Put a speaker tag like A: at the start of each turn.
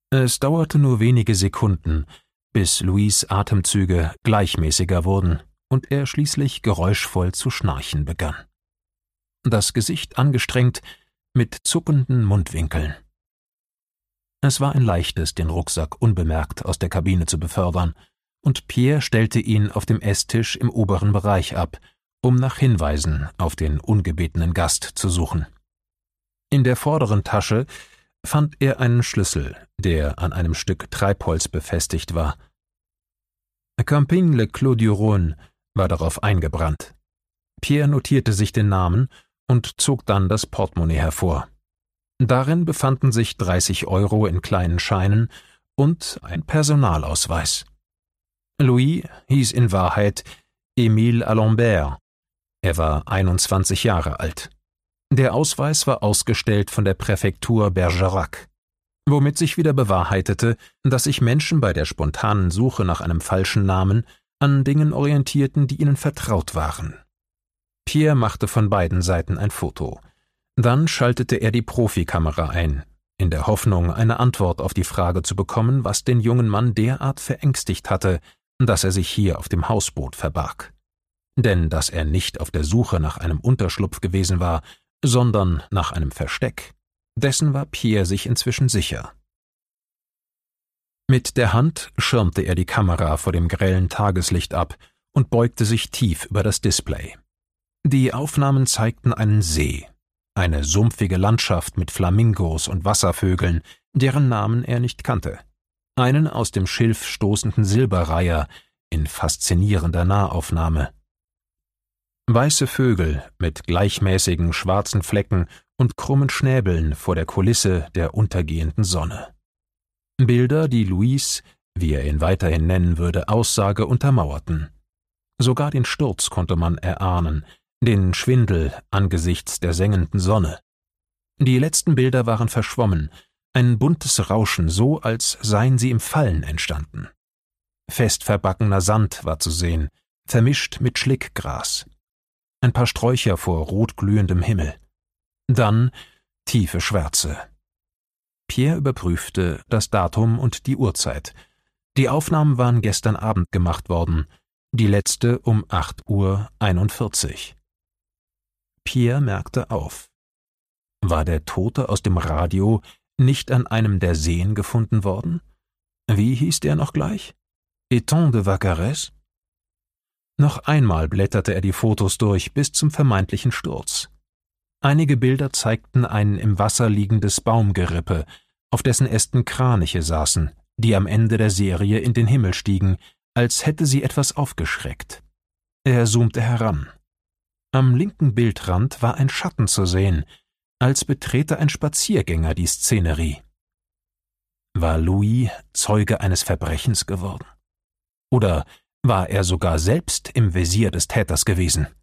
A: Es dauerte nur wenige Sekunden, bis Louis' Atemzüge gleichmäßiger wurden und er schließlich geräuschvoll zu schnarchen begann. Das Gesicht angestrengt, mit zuckenden Mundwinkeln. Es war ein leichtes, den Rucksack unbemerkt aus der Kabine zu befördern, und Pierre stellte ihn auf dem Esstisch im oberen Bereich ab, um nach Hinweisen auf den ungebetenen Gast zu suchen. In der vorderen Tasche fand er einen Schlüssel, der an einem Stück Treibholz befestigt war. Camping-le-Clos du Rhône war darauf eingebrannt. Pierre notierte sich den Namen und zog dann das Portemonnaie hervor. Darin befanden sich 30 € in kleinen Scheinen und ein Personalausweis. Louis hieß in Wahrheit Émile Alembert. Er war 21 Jahre alt. Der Ausweis war ausgestellt von der Präfektur Bergerac, womit sich wieder bewahrheitete, dass sich Menschen bei der spontanen Suche nach einem falschen Namen an Dingen orientierten, die ihnen vertraut waren. Pierre machte von beiden Seiten ein Foto. Dann schaltete er die Profikamera ein, in der Hoffnung, eine Antwort auf die Frage zu bekommen, was den jungen Mann derart verängstigt hatte, dass er sich hier auf dem Hausboot verbarg. Denn dass er nicht auf der Suche nach einem Unterschlupf gewesen war, sondern nach einem Versteck, dessen war Pierre sich inzwischen sicher. Mit der Hand schirmte er die Kamera vor dem grellen Tageslicht ab und beugte sich tief über das Display. Die Aufnahmen zeigten einen See, eine sumpfige Landschaft mit Flamingos und Wasservögeln, deren Namen er nicht kannte, einen aus dem Schilf stoßenden Silberreiher in faszinierender Nahaufnahme. Weiße Vögel mit gleichmäßigen schwarzen Flecken und krummen Schnäbeln vor der Kulisse der untergehenden Sonne. Bilder, die Louis, wie er ihn weiterhin nennen würde, Aussage untermauerten. Sogar den Sturz konnte man erahnen, den Schwindel angesichts der sengenden Sonne. Die letzten Bilder waren verschwommen, ein buntes Rauschen, so als seien sie im Fallen entstanden. Fest verbackener Sand war zu sehen, vermischt mit Schlickgras. Ein paar Sträucher vor rotglühendem Himmel. Dann tiefe Schwärze. Pierre überprüfte das Datum und die Uhrzeit. Die Aufnahmen waren gestern Abend gemacht worden, die letzte um 8:41 Uhr. Pierre merkte auf. War der Tote aus dem Radio nicht an einem der Seen gefunden worden? Wie hieß der noch gleich? Étang de Vaccarès? Noch einmal blätterte er die Fotos durch bis zum vermeintlichen Sturz. Einige Bilder zeigten ein im Wasser liegendes Baumgerippe, auf dessen Ästen Kraniche saßen, die am Ende der Serie in den Himmel stiegen, als hätte sie etwas aufgeschreckt. Er zoomte heran. Am linken Bildrand war ein Schatten zu sehen, als betrete ein Spaziergänger die Szenerie. War Louis Zeuge eines Verbrechens geworden? Oder war er sogar selbst im Visier des Täters gewesen?